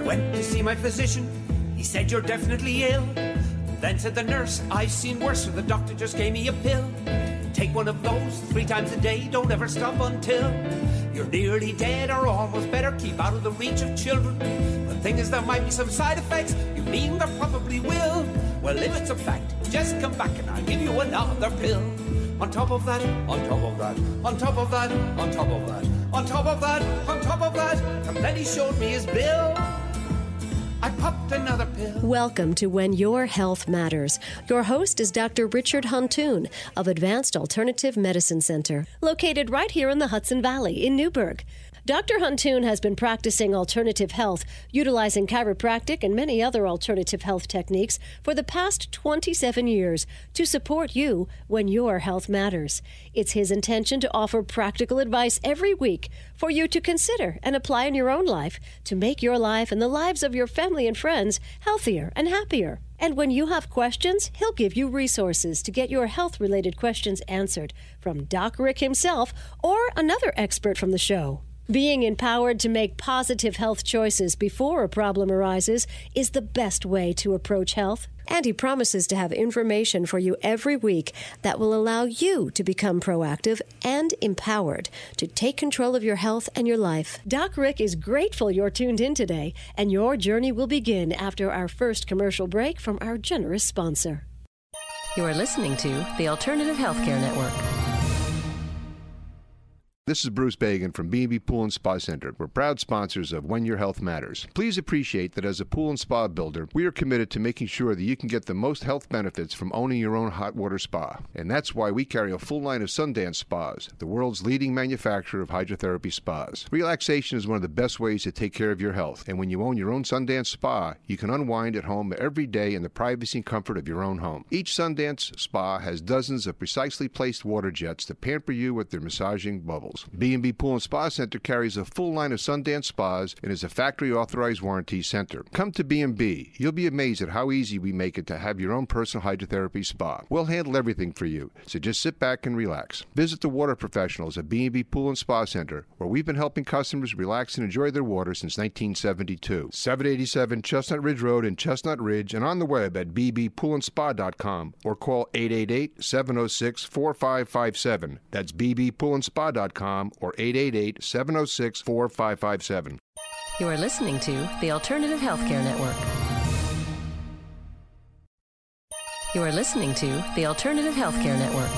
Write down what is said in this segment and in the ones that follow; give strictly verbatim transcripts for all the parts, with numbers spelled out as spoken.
Went to see my physician, he said you're definitely ill. Then said the nurse, I've seen worse, so the doctor just gave me a pill. Take one of those three times a day, don't ever stop until you're nearly dead or almost better. Keep out of the reach of children. The thing is, there might be some side effects, you mean there probably will. Well, if it's a fact, just come back and I'll give you another pill. On top of that, on top of that, on top of that, on top of that, on top of that, on top of that, and then he showed me his bill. I popped another pill. Welcome to When Your Health Matters. Your host is Doctor Richard Huntoon of Advanced Alternative Medicine Center, located right here in the Hudson Valley in Newburgh. Doctor Huntoon has been practicing alternative health, utilizing chiropractic and many other alternative health techniques for the past twenty-seven years to support you when your health matters. It's his intention to offer practical advice every week for you to consider and apply in your own life to make your life and the lives of your family and friends healthier and happier. And when you have questions, he'll give you resources to get your health-related questions answered from Doc Rick himself or another expert from the show. Being empowered to make positive health choices before a problem arises is the best way to approach health. And he promises to have information for you every week that will allow you to become proactive and empowered to take control of your health and your life. Doc Rick is grateful you're tuned in today, and your journey will begin after our first commercial break from our generous sponsor. You are listening to the Alternative Healthcare Network. This is Bruce Bagan from B and B Pool and Spa Center. We're proud sponsors of When Your Health Matters. Please appreciate that as a pool and spa builder, we are committed to making sure that you can get the most health benefits from owning your own hot water spa. And that's why we carry a full line of Sundance Spas, the world's leading manufacturer of hydrotherapy spas. Relaxation is one of the best ways to take care of your health. And when you own your own Sundance Spa, you can unwind at home every day in the privacy and comfort of your own home. Each Sundance Spa has dozens of precisely placed water jets to pamper you with their massaging bubbles. B and B Pool and Spa Center carries a full line of Sundance Spas and is a factory-authorized warranty center. Come to B and B. You'll be amazed at how easy we make it to have your own personal hydrotherapy spa. We'll handle everything for you, so just sit back and relax. Visit the water professionals at B and B Pool and Spa Center, where we've been helping customers relax and enjoy their water since nineteen seventy-two. seven eighty-seven Chestnut Ridge Road in Chestnut Ridge, and on the web at b b pool and spa dot com or call eight eight eight, seven oh six, four five five seven. That's b b pool and spa dot com or eight eight eight, seven oh six, four five five seven. You are listening to the Alternative Healthcare Network. You are listening to the Alternative Healthcare Network.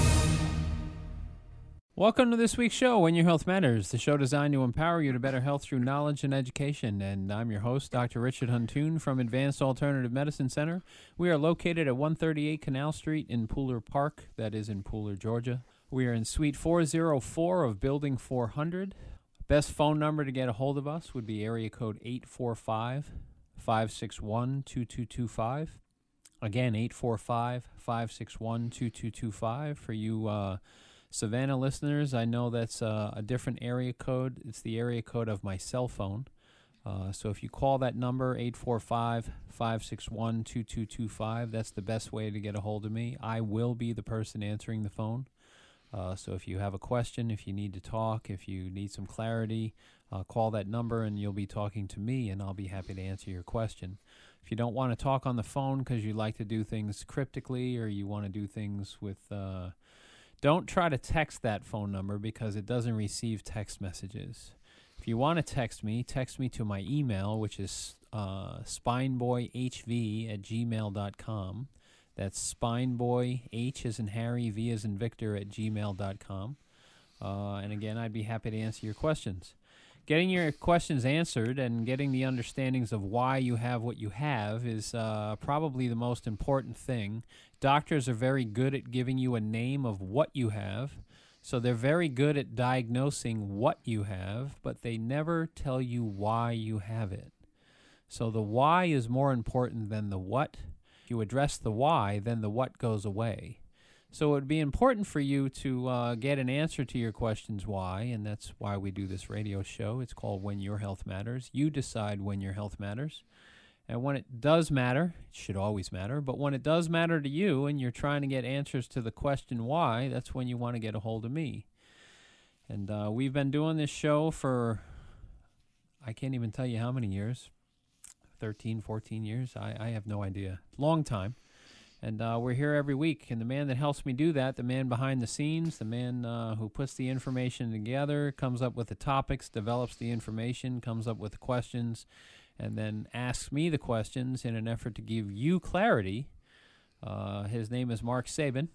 Welcome to this week's show, When Your Health Matters, the show designed to empower you to better health through knowledge and education. And I'm your host, Doctor Richard Huntoon from Advanced Alternative Medicine Center. We are located at one thirty-eight Canal Street in Pooler Park, that is in Pooler, Georgia. We are in Suite four oh four of Building four hundred. Best phone number to get a hold of us would be area code eight four five, five six one, two two two five. Again, eight four five, five six one, two two two five. For you uh, Savannah listeners, I know that's uh, a different area code. It's the area code of my cell phone. Uh, so if you call that number, eight four five, five six one, two two two five, that's the best way to get a hold of me. I will be the person answering the phone. Uh, so if you have a question, if you need to talk, if you need some clarity, uh, call that number and you'll be talking to me, and I'll be happy to answer your question. If you don't want to talk on the phone because you like to do things cryptically or you want to do things with... Uh, don't try to text that phone number because it doesn't receive text messages. If you want to text me, text me to my email, which is uh, spineboyhv at gmail dot com. That's spineboy, H as in Harry, V as in Victor at gmail dot com. Uh, and again, I'd be happy to answer your questions. Getting your questions answered and getting the understandings of why you have what you have is uh, probably the most important thing. Doctors are very good at giving you a name of what you have, so they're very good at diagnosing what you have, but they never tell you why you have it. So the why is more important than the what. If you address the why, then the what goes away. So it would be important for you to uh, get an answer to your questions why, and that's why we do this radio show. It's called When Your Health Matters. You decide when your health matters. And when it does matter, it should always matter, but when it does matter to you and you're trying to get answers to the question why, that's when you want to get a hold of me. And uh, we've been doing this show for, I can't even tell you how many years, thirteen, fourteen years. I, I have no idea. Long time. And uh, we're here every week. And the man that helps me do that, the man behind the scenes, the man uh, who puts the information together, comes up with the topics, develops the information, comes up with the questions, and then asks me the questions in an effort to give you clarity. Uh, his name is Mark Sabin.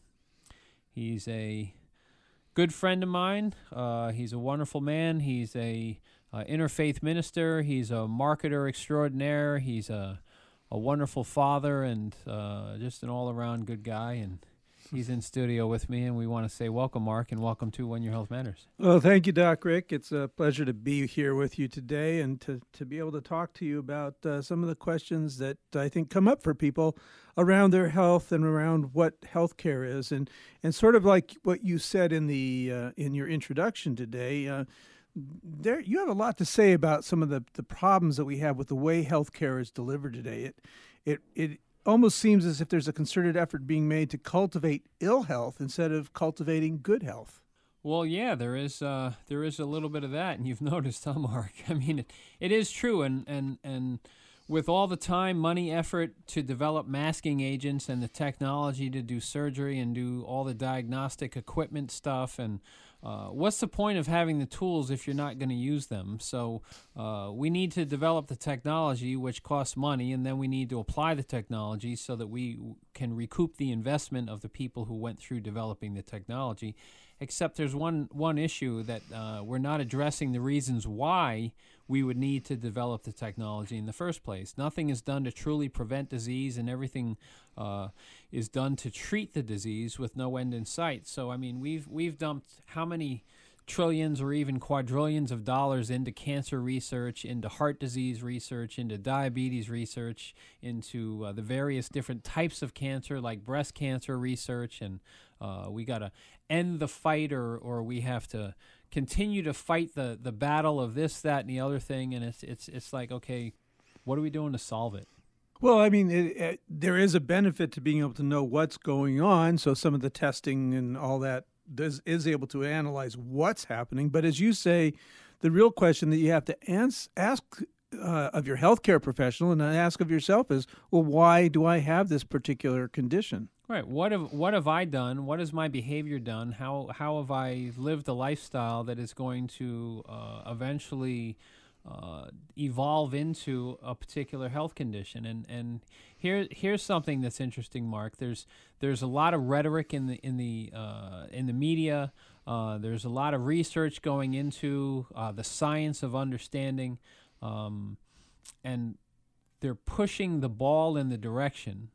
He's a good friend of mine. Uh, he's a wonderful man. He's a uh, interfaith minister. He's a marketer extraordinaire. He's a a wonderful father and uh, just an all-around good guy. And he's in studio with me, and we want to say welcome, Mark, and welcome to When Your Health Matters. Well, thank you, Doc Rick. It's a pleasure to be here with you today and to, to be able to talk to you about uh, some of the questions that I think come up for people around their health and around what healthcare is. And and sort of like what you said in the uh, in your introduction today, uh, there you have a lot to say about some of the, the problems that we have with the way healthcare is delivered today. It it it almost seems as if there's a concerted effort being made to cultivate ill health instead of cultivating good health. Well, yeah, there is uh, there is a little bit of that, and you've noticed, huh, Mark? I mean, it, it is true, and, and, and with all the time, money, effort to develop masking agents and the technology to do surgery and do all the diagnostic equipment stuff, and uh, what's the point of having the tools if you're not going to use them? So uh, we need to develop the technology, which costs money, and then we need to apply the technology so that we can recoup the investment of the people who went through developing the technology. Except there's one one issue that uh, we're not addressing the reasons why we would need to develop the technology in the first place. Nothing is done to truly prevent disease, and everything uh, is done to treat the disease with no end in sight. So, I mean, we've we've dumped how many trillions or even quadrillions of dollars into cancer research, into heart disease research, into diabetes research, into uh, the various different types of cancer like breast cancer research, and uh, we got to end the fight, or, or we have to continue to fight the, the battle of this, that, and the other thing, and it's it's it's like, okay, what are we doing to solve it? Well, I mean, it, it, there is a benefit to being able to know what's going on, so some of the testing and all that does, is able to analyze what's happening. But as you say, the real question that you have to ans- ask uh, of your healthcare professional and ask of yourself is, well, why do I have this particular condition? Right. What have what have I done? What has my behavior done? How how have I lived a lifestyle that is going to uh, eventually uh, evolve into a particular health condition? And and here here's something that's interesting, Mark. There's there's a lot of rhetoric in the in the uh, in the media. Uh, there's a lot of research going into uh, the science of understanding, um, and they're pushing the ball in the direction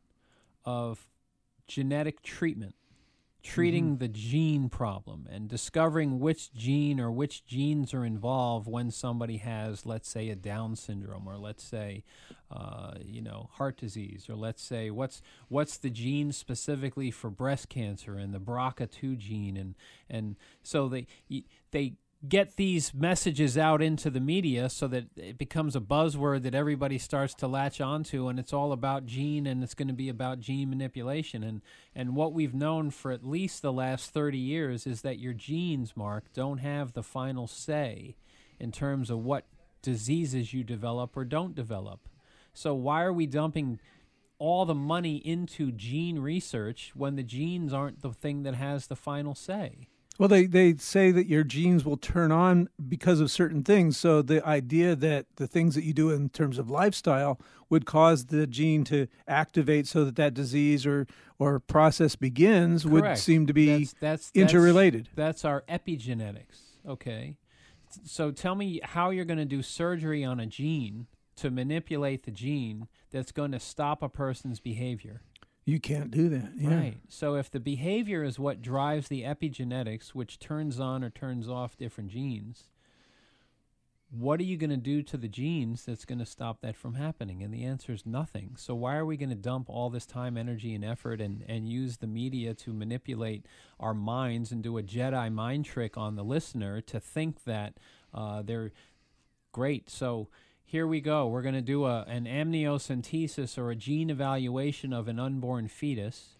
of genetic treatment, treating mm-hmm. the gene problem and discovering which gene or which genes are involved when somebody has, let's say, a Down syndrome, or let's say, uh, you know, heart disease, or let's say what's what's the gene specifically for breast cancer and the B R C A two gene, and and so they they. get these messages out into the media so that it becomes a buzzword that everybody starts to latch onto, and it's all about gene, and it's going to be about gene manipulation. And, and what we've known for at least the last thirty years is that your genes, Mark, don't have the final say in terms of what diseases you develop or don't develop. So why are we dumping all the money into gene research when the genes aren't the thing that has the final say? Well, they, they say that your genes will turn on because of certain things. So the idea that the things that you do in terms of lifestyle would cause the gene to activate so that that disease or, or process begins Correct. Would seem to be that's, that's, interrelated. That's, that's our epigenetics, okay? So tell me how you're going to do surgery on a gene to manipulate the gene that's going to stop a person's behavior. You can't do that. Yeah. Right. So if the behavior is what drives the epigenetics, which turns on or turns off different genes, what are you going to do to the genes that's going to stop that from happening? And the answer is nothing. So why are we going to dump all this time, energy, and effort and, and use the media to manipulate our minds and do a Jedi mind trick on the listener to think that uh, they're great? So here we go. We're going to do a, an amniocentesis or a gene evaluation of an unborn fetus.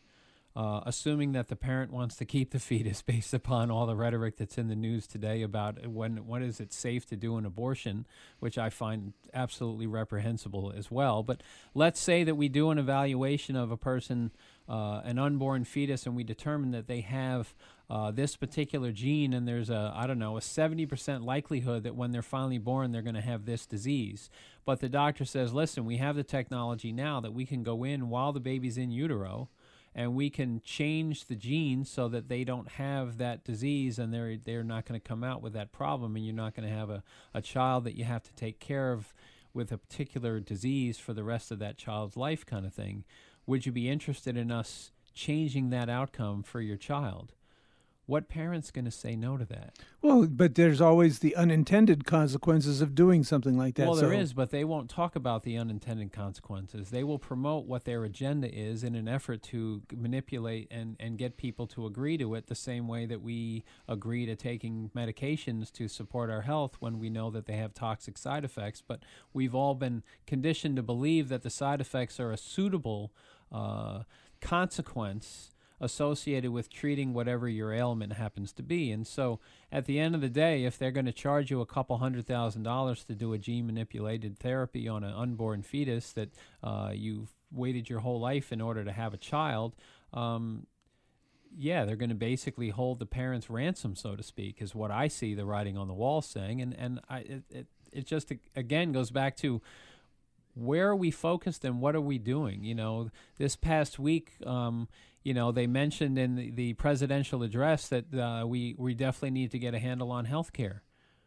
uh, assuming that the parent wants to keep the fetus based upon all the rhetoric that's in the news today about when when is it safe to do an abortion, which I find absolutely reprehensible as well. But let's say that we do an evaluation of a person, uh, an unborn fetus, and we determine that they have uh, this particular gene, and there's a, I don't know, a seventy percent likelihood that when they're finally born, they're going to have this disease. But the doctor says, listen, we have the technology now that we can go in while the baby's in utero, and we can change the genes so that they don't have that disease, and they're they're not going to come out with that problem, and you're not going to have a, a child that you have to take care of with a particular disease for the rest of that child's life kind of thing. Would you be interested in us changing that outcome for your child? What parent's going to say no to that? Well, but there's always the unintended consequences of doing something like that. Well, so. there is, but they won't talk about the unintended consequences. They will promote what their agenda is in an effort to manipulate and, and get people to agree to it the same way that we agree to taking medications to support our health when we know that they have toxic side effects. But we've all been conditioned to believe that the side effects are a suitable uh, consequence associated with treating whatever your ailment happens to be. And so at the end of the day, if they're going to charge you a couple hundred thousand dollars to do a gene manipulated therapy on an unborn fetus that uh, you've waited your whole life in order to have a child, um, yeah, they're going to basically hold the parents ransom, so to speak, is what I see the writing on the wall saying. And, and I, it, it, it just, again, goes back to where are we focused and what are we doing? You know, this past week, um, you know, they mentioned in the, the presidential address that uh, we, we definitely need to get a handle on health care.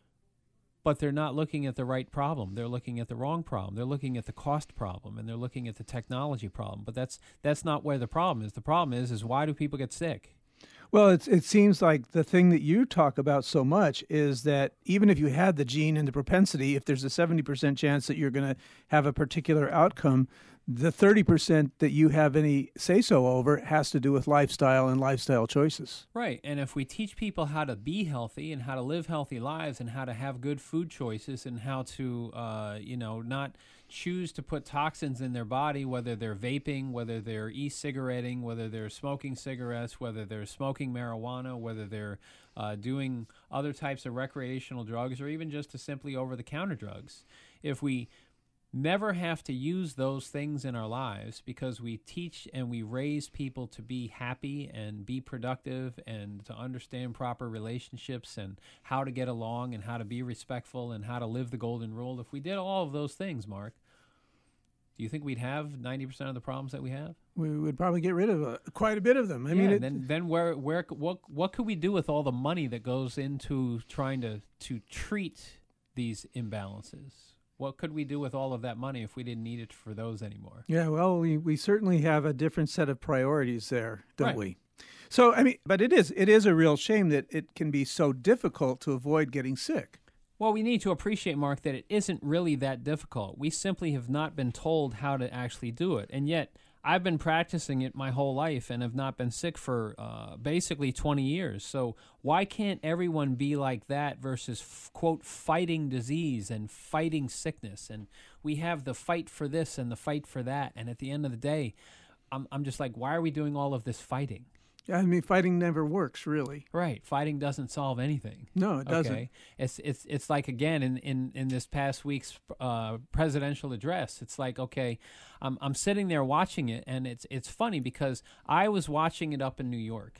But they're not looking at the right problem. They're looking at the wrong problem. They're looking at the cost problem, and they're looking at the technology problem. But that's that's not where the problem is. The problem is, is why do people get sick? Well, it's, it seems like the thing that you talk about so much is that even if you had the gene and the propensity, if there's a seventy percent chance that you're going to have a particular outcome, the thirty percent that you have any say-so over has to do with lifestyle and lifestyle choices. Right. And if we teach people how to be healthy and how to live healthy lives and how to have good food choices and how to, uh, you know, not choose to put toxins in their body, whether they're vaping, whether they're e-cigaretting, whether they're smoking cigarettes, whether they're smoking marijuana, whether they're uh, doing other types of recreational drugs, or even just to simply over-the-counter drugs. If we never have to use those things in our lives because we teach and we raise people to be happy and be productive and to understand proper relationships and how to get along and how to be respectful and how to live the golden rule. If we did all of those things, Mark, do you think we'd have ninety percent of the problems that we have? We would probably get rid of uh, quite a bit of them. I yeah, mean, it, then then where where what what could we do with all the money that goes into trying to to treat these imbalances? What could we do with all of that money if we didn't need it for those anymore? Yeah, well, we, we certainly have a different set of priorities there, don't Right. we? So, I mean, but it is it is a real shame that it can be so difficult to avoid getting sick. Well, we need to appreciate, Mark, that it isn't really that difficult. We simply have not been told how to actually do it. And yet, I've been practicing it my whole life and have not been sick for uh, basically twenty years. So why can't everyone be like that versus, f- quote, fighting disease and fighting sickness? And we have the fight for this and the fight for that. And at the end of the day, I'm, I'm just like, why are we doing all of this fighting? I mean, fighting never works, really. Right. Fighting doesn't solve anything. No, it doesn't. Okay. It's it's it's like, again, in, in, in this past week's uh, presidential address, it's like, okay, I'm I'm sitting there watching it, and it's it's funny because I was watching it up in New York,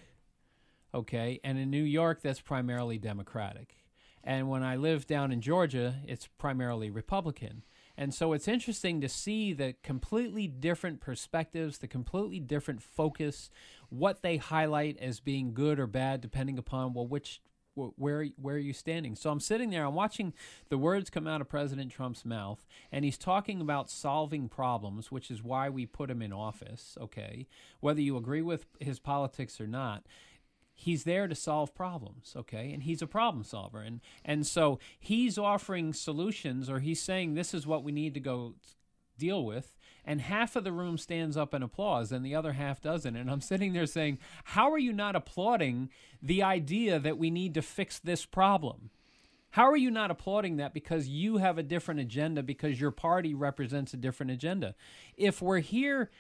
okay, and in New York that's primarily Democratic, and when I live down in Georgia, it's primarily Republican. And so it's interesting to see the completely different perspectives, the completely different focus, what they highlight as being good or bad, depending upon, well, which, where, where are you standing? So I'm sitting there, I'm watching the words come out of President Trump's mouth, and he's talking about solving problems, which is why we put him in office, okay? Whether you agree with his politics or not, he's there to solve problems, okay? And he's a problem solver. And and so he's offering solutions, or he's saying this is what we need to go deal with, and half of the room stands up and applauds, and the other half doesn't. And I'm sitting there saying, how are you not applauding the idea that we need to fix this problem? How are you not applauding that because you have a different agenda, because your party represents a different agenda? If we're here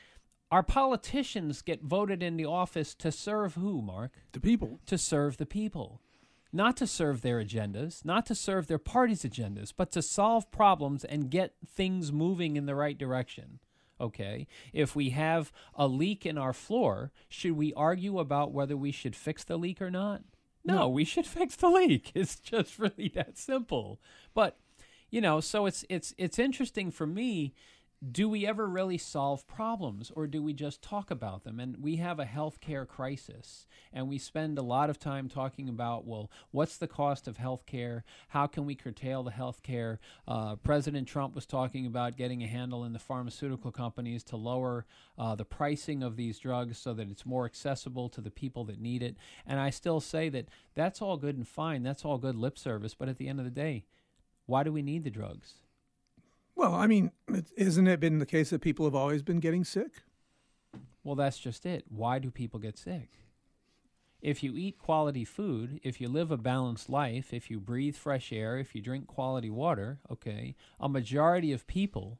Our politicians get voted in the office to serve who, Mark? The people. To serve the people. Not to serve their agendas, not to serve their party's agendas, but to solve problems and get things moving in the right direction. Okay? If we have a leak in our floor, should we argue about whether we should fix the leak or not? No, no. We should fix the leak. It's just really that simple. But, you know, so it's it's it's interesting for me. Do we ever really solve problems, or do we just talk about them? And we have a healthcare crisis, and we spend a lot of time talking about, well, what's the cost of healthcare? How can we curtail the healthcare? Uh, President Trump was talking about getting a handle in the pharmaceutical companies to lower uh, the pricing of these drugs so that it's more accessible to the people that need it. And I still say that that's all good and fine. That's all good lip service. But at the end of the day, why do we need the drugs? Well, I mean, isn't it been the case that people have always been getting sick? Well, that's just it. Why do people get sick? If you eat quality food, if you live a balanced life, if you breathe fresh air, if you drink quality water, okay, a majority of people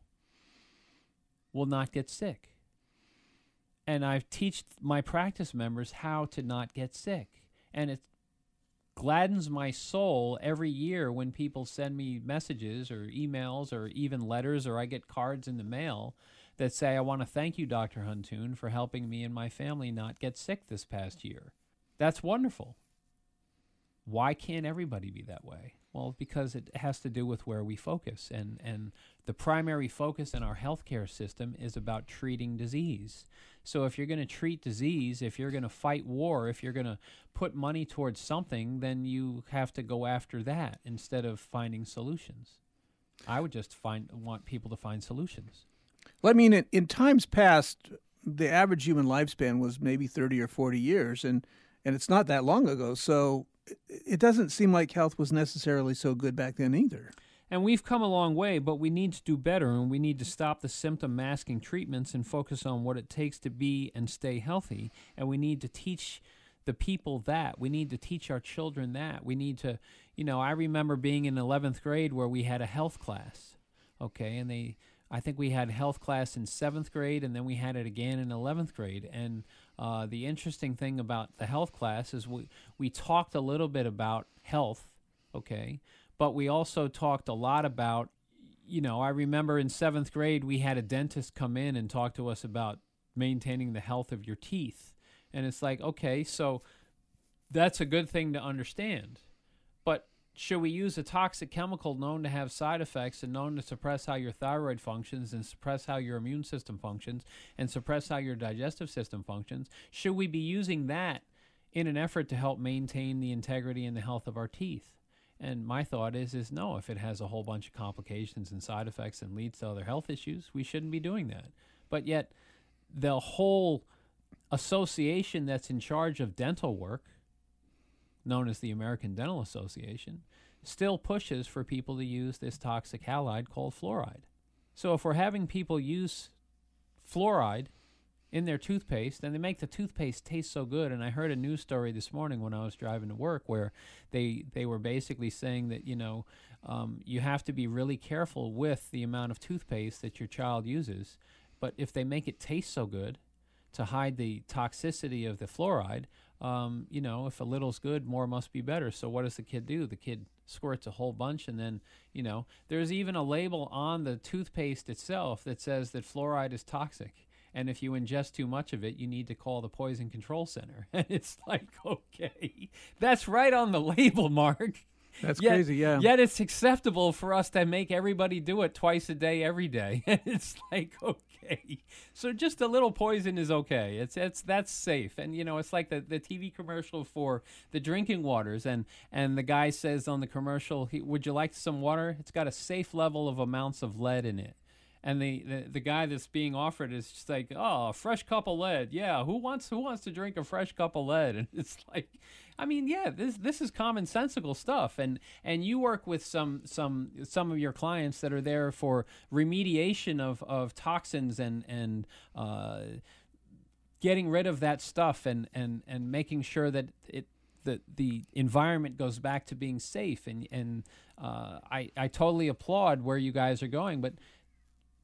will not get sick. And I've taught my practice members how to not get sick. And it's gladdens my soul every year when people send me messages or emails or even letters, or I get cards in the mail that say, I want to thank you, Doctor Huntoon, for helping me and my family not get sick this past year. That's wonderful. Why can't everybody be that way? Well, because it has to do with where we focus. And, and the primary focus in our healthcare system is about treating disease. So if you're going to treat disease, if you're going to fight war, if you're going to put money towards something, then you have to go after that instead of finding solutions. I would just find want people to find solutions. Well, I mean, in, in times past, the average human lifespan was maybe thirty or forty years, and, and it's not that long ago. So it, it doesn't seem like health was necessarily so good back then either. And we've come a long way, but we need to do better, and we need to stop the symptom masking treatments and focus on what it takes to be and stay healthy. And we need to teach the people that. We need to teach our children that. We need to, you know, I remember being in eleventh grade where we had a health class, okay, and they, I think we had health class in seventh grade, and then we had it again in eleventh grade. And uh, the interesting thing about the health class is we, we talked a little bit about health, okay, but we also talked a lot about, you know, I remember in seventh grade we had a dentist come in and talk to us about maintaining the health of your teeth. And it's like, okay, so that's a good thing to understand. But should we use a toxic chemical known to have side effects and known to suppress how your thyroid functions and suppress how your immune system functions and suppress how your digestive system functions? Should we be using that in an effort to help maintain the integrity and the health of our teeth? And my thought is, is no, if it has a whole bunch of complications and side effects and leads to other health issues, we shouldn't be doing that. But yet the whole association that's in charge of dental work, known as the American Dental Association, still pushes for people to use this toxic halide called fluoride. So if we're having people use fluoride in their toothpaste, and they make the toothpaste taste so good. And I heard a news story this morning when I was driving to work where they they were basically saying that, you know, um, you have to be really careful with the amount of toothpaste that your child uses. But if they make it taste so good to hide the toxicity of the fluoride, um, you know, if a little's good, more must be better. So what does the kid do? The kid squirts a whole bunch, and then, you know, there's even a label on the toothpaste itself that says that fluoride is toxic. And if you ingest too much of it, you need to call the Poison Control Center. And it's like, okay, that's right on the label, Mark. That's yet, crazy, yeah. Yet it's acceptable for us to make everybody do it twice a day, every day. And it's like, okay. So just a little poison is okay. It's it's that's safe. And, you know, it's like the, the T V commercial for the drinking waters. And, and the guy says on the commercial, he, would you like some water? It's got a safe level of amounts of lead in it. And the, the, the guy that's being offered is just like, oh, a fresh cup of lead. Yeah, who wants who wants to drink a fresh cup of lead? And it's like, I mean, yeah, this this is commonsensical stuff. And and you work with some some some of your clients that are there for remediation of, of toxins and and uh, getting rid of that stuff and, and, and making sure that it the the environment goes back to being safe. And and uh, I I totally applaud where you guys are going, but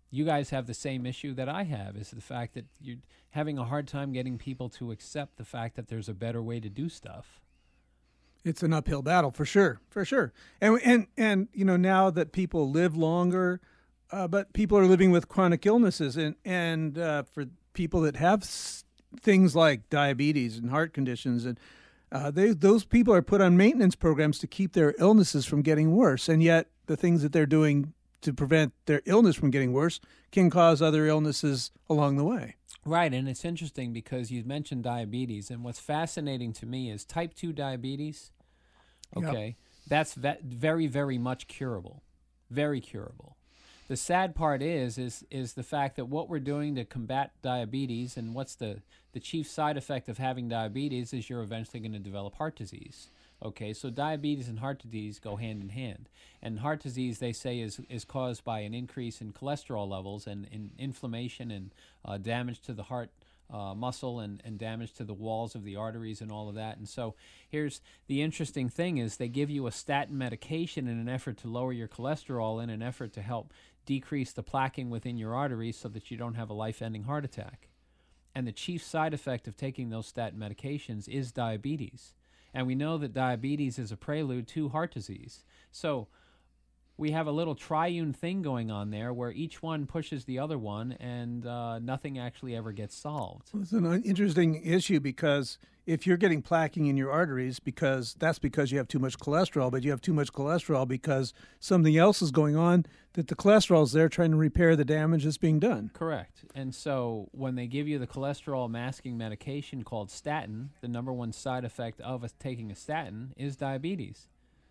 you guys have the same issue that I have, is the fact that you're having a hard time getting people to accept the fact that there's a better way to do stuff. It's an uphill battle for sure, for sure. And and and you know, now that people live longer, uh, but people are living with chronic illnesses, and and uh, for people that have s- things like diabetes and heart conditions, and uh, they those people are put on maintenance programs to keep their illnesses from getting worse, and yet the things that they're doing to prevent their illness from getting worse can cause other illnesses along the way. Right, and it's interesting because you mentioned diabetes, and what's fascinating to me is type two diabetes, okay, yep. that's ve- very, very much curable, very curable. The sad part is, is is the fact that what we're doing to combat diabetes, and what's the, the chief side effect of having diabetes, is you're eventually going to develop heart disease. Okay, so diabetes and heart disease go hand in hand. And heart disease, they say, is is caused by an increase in cholesterol levels and in inflammation and uh, damage to the heart uh, muscle and, and damage to the walls of the arteries and all of that. And so here's the interesting thing is they give you a statin medication in an effort to lower your cholesterol, in an effort to help decrease the plaquing within your arteries so that you don't have a life-ending heart attack. And the chief side effect of taking those statin medications is diabetes. And we know that diabetes is a prelude to heart disease. So we have a little triune thing going on there where each one pushes the other one, and uh, nothing actually ever gets solved. Well, it's an interesting issue, because if you're getting plaquing in your arteries, because that's because you have too much cholesterol, but you have too much cholesterol because something else is going on, that the cholesterol is there trying to repair the damage that's being done. Correct. And so when they give you the cholesterol masking medication called statin, the number one side effect of a, taking a statin is diabetes.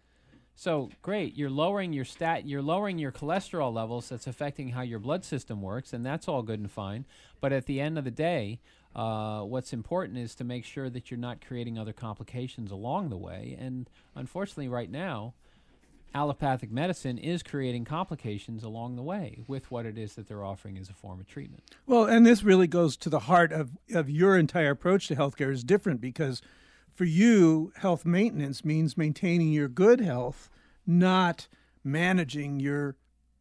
So great, you're lowering your stat, you're lowering your cholesterol levels. That's affecting how your blood system works, and that's all good and fine. But at the end of the day, uh, what's important is to make sure that you're not creating other complications along the way. And unfortunately, right now, allopathic medicine is creating complications along the way with what it is that they're offering as a form of treatment. Well, and this really goes to the heart of, of your entire approach to healthcare is different, because for you, health maintenance means maintaining your good health, not managing your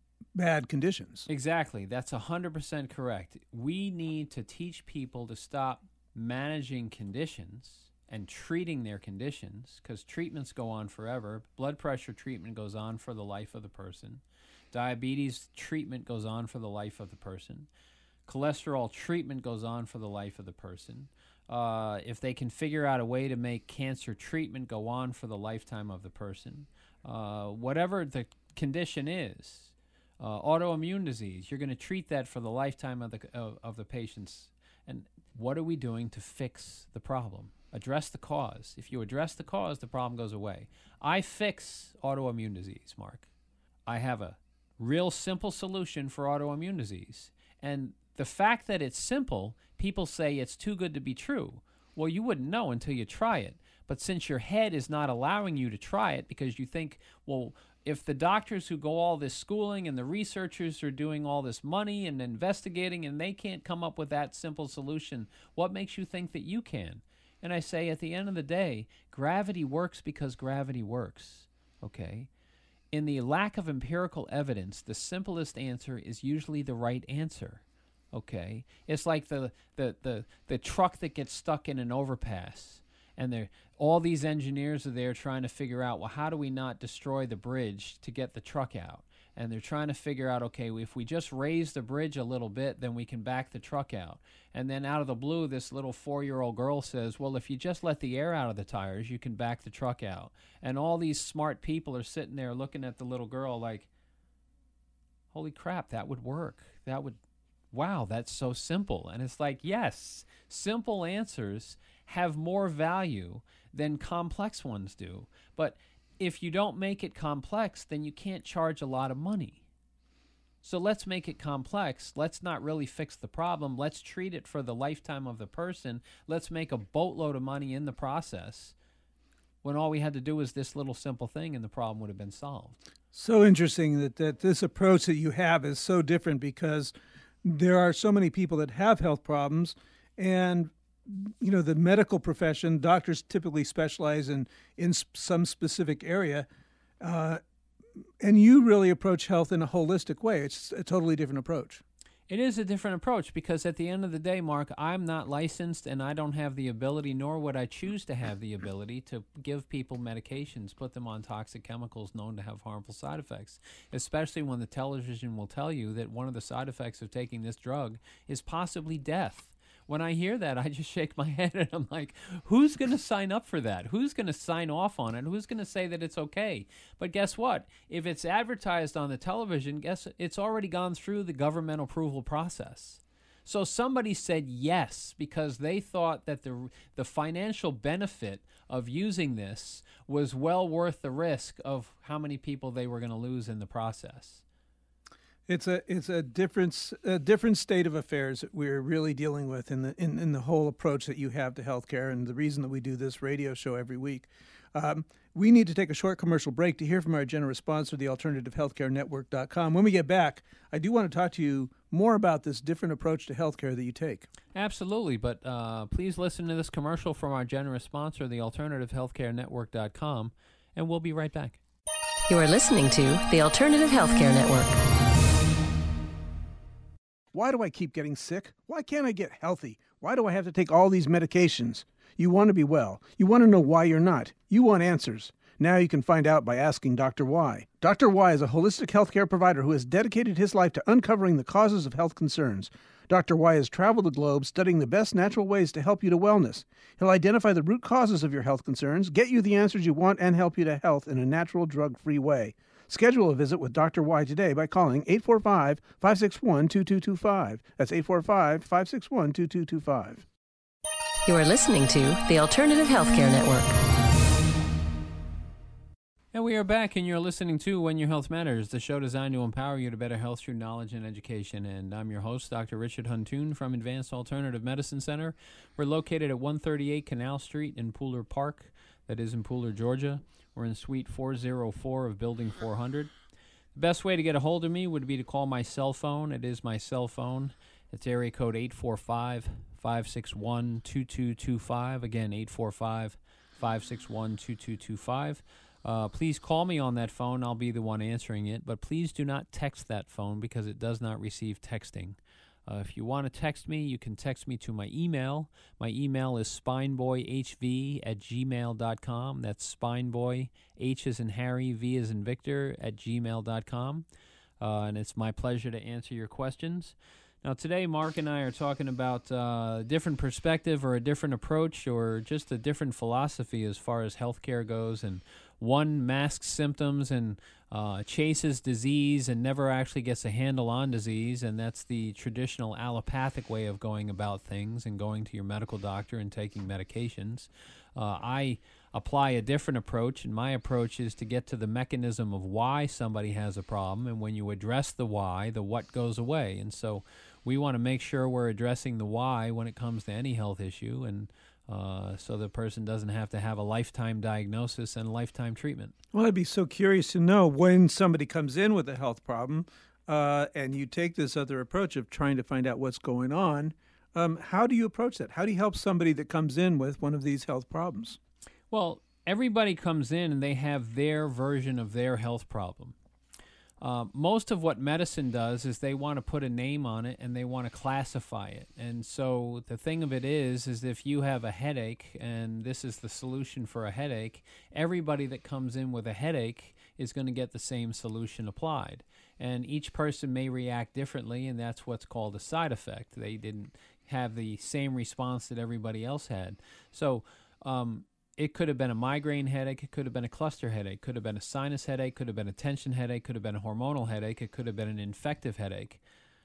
bad conditions. Exactly. That's one hundred percent correct. We need to teach people to stop managing conditions and treating their conditions, because treatments go on forever. Blood pressure treatment goes on for the life of the person. Diabetes treatment goes on for the life of the person. Cholesterol treatment goes on for the life of the person. Uh, if they can figure out a way to make cancer treatment go on for the lifetime of the person, uh, whatever the condition is, uh, autoimmune disease, you're going to treat that for the lifetime of the of, of the patients. And what are we doing to fix the problem? Address the cause. If you address the cause, the problem goes away. I fix autoimmune disease, Mark. I have a real simple solution for autoimmune disease. And the fact that it's simple, people say it's too good to be true. Well, you wouldn't know until you try it. But since your head is not allowing you to try it because you think, well, if the doctors who go all this schooling and the researchers are doing all this money and investigating and they can't come up with that simple solution, what makes you think that you can? And I say, at the end of the day, gravity works because gravity works, okay? In the lack of empirical evidence, the simplest answer is usually the right answer. Okay, it's like the, the, the, the truck that gets stuck in an overpass, and they're, all these engineers are there trying to figure out, well, how do we not destroy the bridge to get the truck out? And they're trying to figure out, okay, if we just raise the bridge a little bit, then we can back the truck out. And then out of the blue, this little four-year-old girl says, well, if you just let the air out of the tires, you can back the truck out. And all these smart people are sitting there looking at the little girl like, holy crap, that would work. That would... Wow, that's so simple. And it's like, yes, simple answers have more value than complex ones do. But if you don't make it complex, then you can't charge a lot of money. So let's make it complex. Let's not really fix the problem. Let's treat it for the lifetime of the person. Let's make a boatload of money in the process, when all we had to do was this little simple thing and the problem would have been solved. So interesting that, that this approach that you have is so different, because there are so many people that have health problems, and you know, the medical profession, doctors typically specialize in in some specific area. Uh, and you really approach health in a holistic way. It's a totally different approach. It is a different approach because at the end of the day, Mark, I'm not licensed and I don't have the ability, nor would I choose to have the ability to give people medications, put them on toxic chemicals known to have harmful side effects, especially when the television will tell you that one of the side effects of taking this drug is possibly death. When I hear that, I just shake my head and I'm like, who's going to sign up for that? Who's going to sign off on it? Who's going to say that it's okay? But guess what? If it's advertised on the television, guess it's already gone through the government approval process. So somebody said yes because they thought that the the financial benefit of using this was well worth the risk of how many people they were going to lose in the process. It's a it's a different a different state of affairs that we're really dealing with in the in, in the whole approach that you have to healthcare, and the reason that we do this radio show every week. Um, we need to take a short commercial break to hear from our generous sponsor, the alternative healthcare network dot com. When we get back, I do want to talk to you more about this different approach to healthcare that you take. Absolutely, but uh, please listen to this commercial from our generous sponsor, the alternative healthcare network dot com, and we'll be right back. You are listening to the Alternative Healthcare Network. Why do I keep getting sick? Why can't I get healthy? Why do I have to take all these medications? You want to be well. You want to know why you're not. You want answers. Now you can find out by asking Doctor Y. Doctor Y is a holistic healthcare provider who has dedicated his life to uncovering the causes of health concerns. Doctor Y has traveled the globe studying the best natural ways to help you to wellness. He'll identify the root causes of your health concerns, get you the answers you want, and help you to health in a natural, drug-free way. Schedule a visit with Doctor Y today by calling eight four five, five six one, two two two five. That's eight four five, five six one, two two two five. You are listening to the Alternative Healthcare Network. And we are back, and you're listening to When Your Health Matters, the show designed to empower you to better health through knowledge and education. And I'm your host, Doctor Richard Huntoon from Advanced Alternative Medicine Center. We're located at one thirty-eight Canal Street in Pooler Park, that is in Pooler, Georgia. We're in Suite four oh four of Building four hundred. The best way to get a hold of me would be to call my cell phone. It is my cell phone. It's area code eight four five, five six one, two two two five. Again, eight four five, five six one, two two two five. Uh, please call me on that phone. I'll be the one answering it. But please do not text that phone because it does not receive texting. Uh, if you want to text me, you can text me to my email. My email is spineboyhv at gmail dot com. That's spineboy, H as in Harry, V as in Victor, at gmail dot com. Uh, and it's my pleasure to answer your questions. Now, today, Mark and I are talking about uh, a different perspective or a different approach or just a different philosophy as far as healthcare goes. And one masks symptoms and uh, chases disease and never actually gets a handle on disease, and that's the traditional allopathic way of going about things and going to your medical doctor and taking medications. Uh, I apply a different approach, and my approach is to get to the mechanism of why somebody has a problem, and when you address the why, the what goes away. And so we want to make sure we're addressing the why when it comes to any health issue, and uh, so the person doesn't have to have a lifetime diagnosis and a lifetime treatment. Well, I'd be so curious to know when somebody comes in with a health problem uh, and you take this other approach of trying to find out what's going on, um, how do you approach that? How do you help somebody that comes in with one of these health problems? Well, everybody comes in and they have their version of their health problem. Uh, most of what medicine does is they want to put a name on it and they want to classify it. And so the thing of it is, is if you have a headache and this is the solution for a headache, everybody that comes in with a headache is going to get the same solution applied. And each person may react differently, and that's what's called a side effect. They didn't have the same response that everybody else had. So um, it could have been a migraine headache, it could have been a cluster headache, could have been a sinus headache, could have been a tension headache, could have been a hormonal headache, it could have been an infective headache.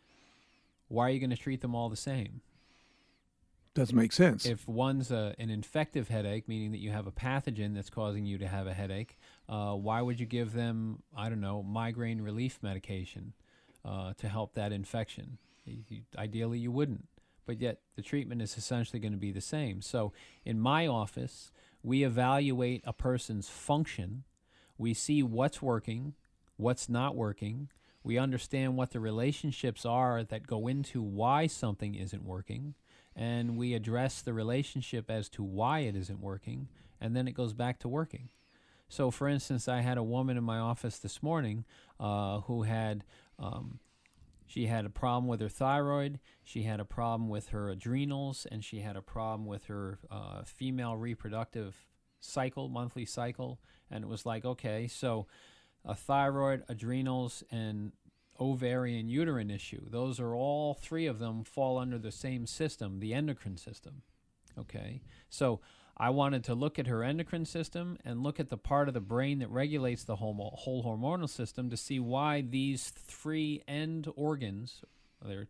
Why are you going to treat them all the same? Doesn't make sense. If one's a, an infective headache, meaning that you have a pathogen that's causing you to have a headache, uh, why would you give them, I don't know, migraine relief medication uh, to help that infection? You, ideally, you wouldn't. But yet the treatment is essentially going to be the same. So in my office, we evaluate a person's function. We see what's working, what's not working. We understand what the relationships are that go into why something isn't working. And we address the relationship as to why it isn't working. And then it goes back to working. So, for instance, I had a woman in my office this morning uh, who had, um, she had a problem with her thyroid, she had a problem with her adrenals, and she had a problem with her uh, female reproductive cycle, monthly cycle. And it was like, okay, so a thyroid, adrenals, and ovarian uterine issue, those are all three of them fall under the same system, the endocrine system. Okay, so I wanted to look at her endocrine system and look at the part of the brain that regulates the whole, whole hormonal system to see why these three end organs, they're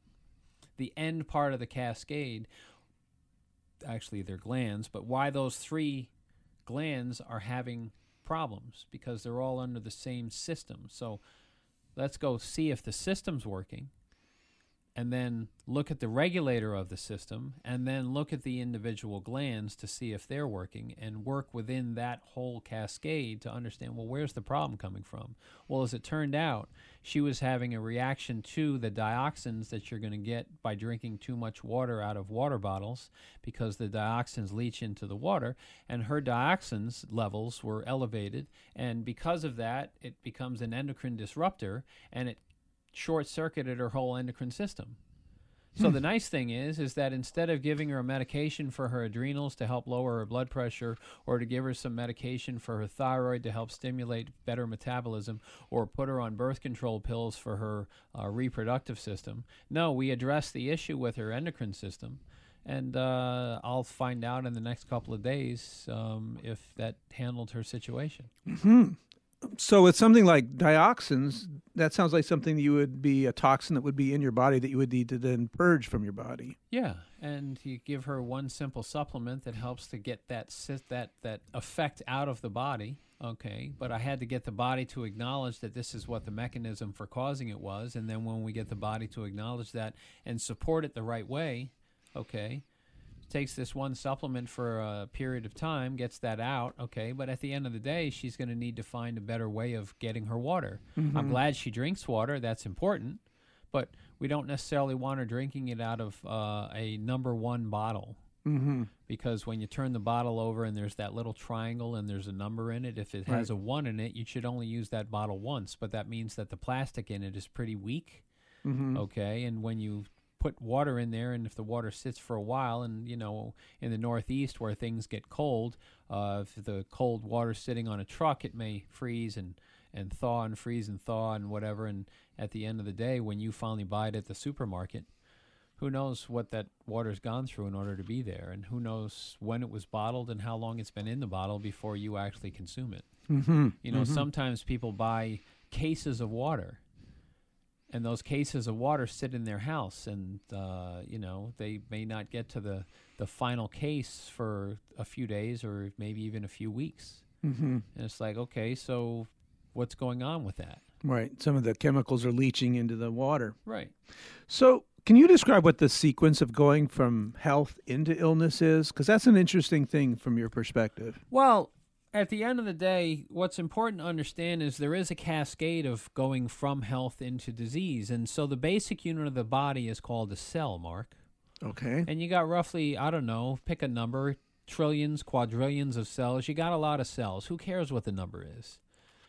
the end part of the cascade, actually they're glands, but why those three glands are having problems, because they're all under the same system. So let's go see if the system's working, and then look at the regulator of the system, and then look at the individual glands to see if they're working, and work within that whole cascade to understand, well, where's the problem coming from? Well, as it turned out, she was having a reaction to the dioxins that you're going to get by drinking too much water out of water bottles, because the dioxins leach into the water, and her dioxins levels were elevated, and because of that, it becomes an endocrine disruptor, and it short-circuited her whole endocrine system. So hmm. the nice thing is, is that instead of giving her a medication for her adrenals to help lower her blood pressure, or to give her some medication for her thyroid to help stimulate better metabolism, or put her on birth control pills for her uh, reproductive system, no, we address the issue with her endocrine system. And uh, I'll find out in the next couple of days um, if that handled her situation. Mm-hmm. So with something like dioxins, that sounds like something you would be a toxin that would be in your body that you would need to then purge from your body. Yeah, and you give her one simple supplement that helps to get that that that effect out of the body. Okay, but I had to get the body to acknowledge that this is what the mechanism for causing it was, and then when we get the body to acknowledge that and support it the right way, okay, takes this one supplement for a period of time, gets that out, okay, but at the end of the day, she's going to need to find a better way of getting her water. Mm-hmm. I'm glad she drinks water. That's important, but we don't necessarily want her drinking it out of uh, a number one bottle, mm-hmm. because when you turn the bottle over and there's that little triangle and there's a number in it, if it right. has a one in it, you should only use that bottle once, but that means that the plastic in it is pretty weak, mm-hmm. okay, and when you put water in there, and if the water sits for a while, and you know, in the Northeast where things get cold, uh, if the cold water's sitting on a truck, it may freeze and, and thaw and freeze and thaw and whatever, and at the end of the day, when you finally buy it at the supermarket, who knows what that water's gone through in order to be there, and who knows when it was bottled and how long it's been in the bottle before you actually consume it. Mm-hmm. You know, mm-hmm. sometimes people buy cases of water, and those cases of water sit in their house, and, uh, you know, they may not get to the, the final case for a few days or maybe even a few weeks. Mm-hmm. And it's like, okay, so what's going on with that? Right. Some of the chemicals are leaching into the water. Right. So can you describe what the sequence of going from health into illness is? Because that's an interesting thing from your perspective. Well, at the end of the day, what's important to understand is there is a cascade of going from health into disease. And so the basic unit of the body is called a cell, Mark. Okay. And you got roughly, I don't know, pick a number, trillions, quadrillions of cells. You got a lot of cells. Who cares what the number is?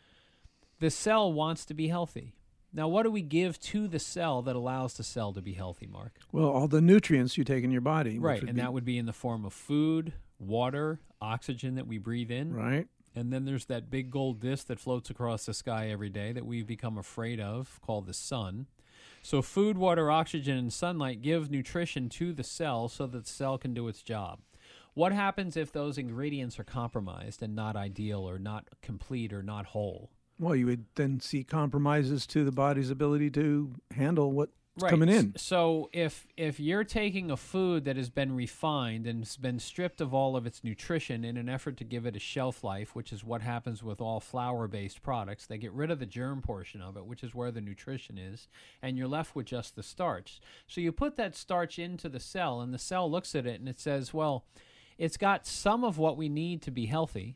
The cell wants to be healthy. Now, what do we give to the cell that allows the cell to be healthy, Mark? Well, all the nutrients you take in your body. Right, and be... that would be in the form of food, water, oxygen that we breathe in. Right. And then there's that big gold disc that floats across the sky every day that we've become afraid of, called the sun. So food, water, oxygen, and sunlight give nutrition to the cell so that the cell can do its job. What happens if those ingredients are compromised and not ideal or not complete or not whole? Well, you would then see compromises to the body's ability to handle what's right. coming in. So if if you're taking a food that has been refined and has been stripped of all of its nutrition in an effort to give it a shelf life, which is what happens with all flour-based products, they get rid of the germ portion of it, which is where the nutrition is, and you're left with just the starch. So you put that starch into the cell, and the cell looks at it and it says, well, it's got some of what we need to be healthy,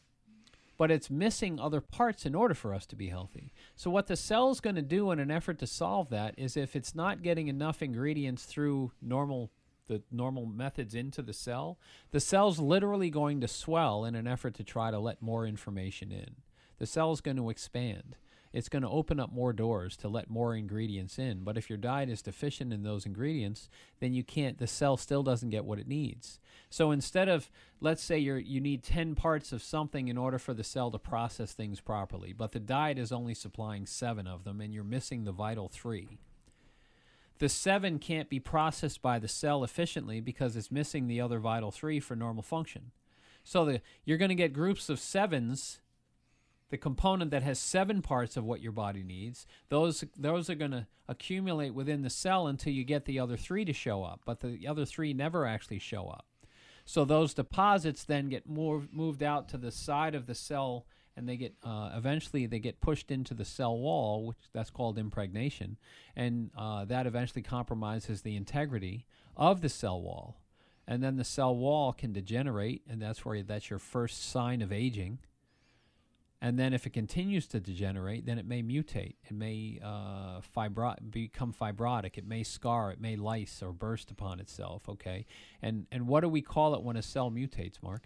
but it's missing other parts in order for us to be healthy. So what the cell's going to do in an effort to solve that is if it's not getting enough ingredients through normal the normal methods into the cell, the cell's literally going to swell in an effort to try to let more information in. The cell's going to expand. It's going to open up more doors to let more ingredients in. But if your diet is deficient in those ingredients, then you can't, the cell still doesn't get what it needs. So instead of, let's say you're, you need ten parts of something in order for the cell to process things properly, but the diet is only supplying seven of them and you're missing the vital three. The seven can't be processed by the cell efficiently because it's missing the other vital three for normal function. So the, you're going to get groups of sevens. The component that has seven parts of what your body needs, those those are going to accumulate within the cell until you get the other three to show up, but the other three never actually show up. So those deposits then get more moved out to the side of the cell, and they get uh, eventually they get pushed into the cell wall, which that's called impregnation, and uh, that eventually compromises the integrity of the cell wall, and then the cell wall can degenerate, and that's where that's your first sign of aging. And then if it continues to degenerate, then it may mutate. It may uh, fibro- become fibrotic. It may scar. It may lyse or burst upon itself, okay? And and what do we call it when a cell mutates, Mark?